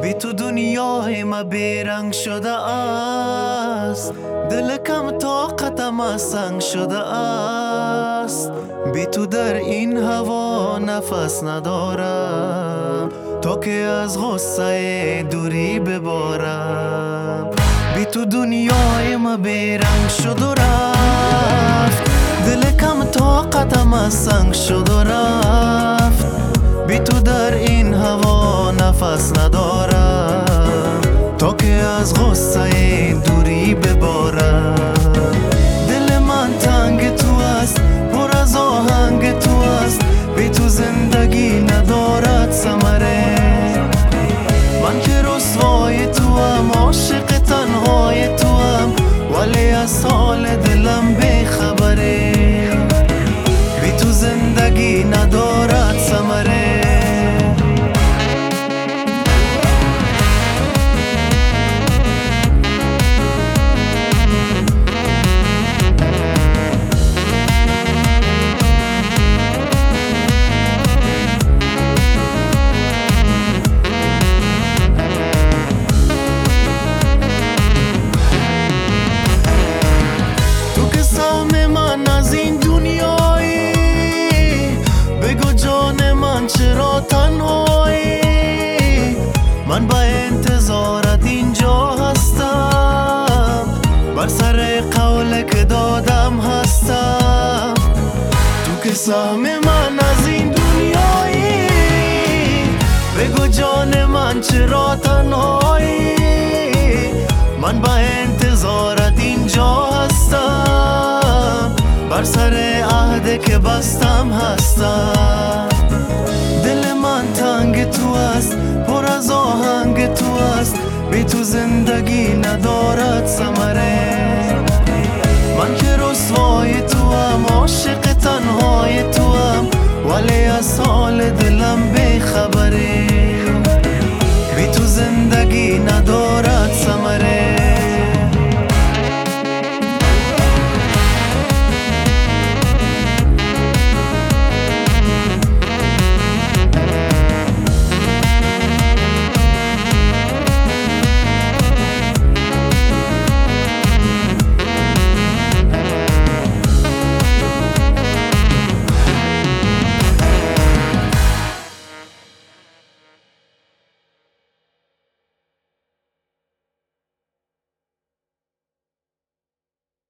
بی تو دنیای ما بیرنگ شده است، دل کم طاقتم از سنگ شده است. بی تو در این هوا نفس ندارم، تا که از غصه دوری ببارم. بی تو دنیای ما بیرنگ شد و رفت، دل کم طاقتم از سنگ شد و رفت. بی تو در این هوا نفس ندارم، تا که از غصه دوری ببارم. دل من تنگ تو است، پر از آهنگ تو است. بی تو زندگی ندارد ثمره. من که رسوای تو هم، عاشق تنهای تو هم، ولی از حال دلم بیخبره. بی تو زندگی ندارد ثمره. از این دنیایی بگو جان من چرا تنهایی؟ من با انتظارت اینجا هستم، بر سر قول که دادم هستم. تو که سهم من از این دنیایی بگو جان من چرا تنهایی؟ من با انتظارت اینجا هستم، بر سر عهد که بستم هستم. دل من تنگ تو است، پر از آهنگ تو است. بی تو زندگی ندارد ثمره. من که رسوای تو هم، عاشق تنهای تو هم، ولی از حال دلم بیخبره.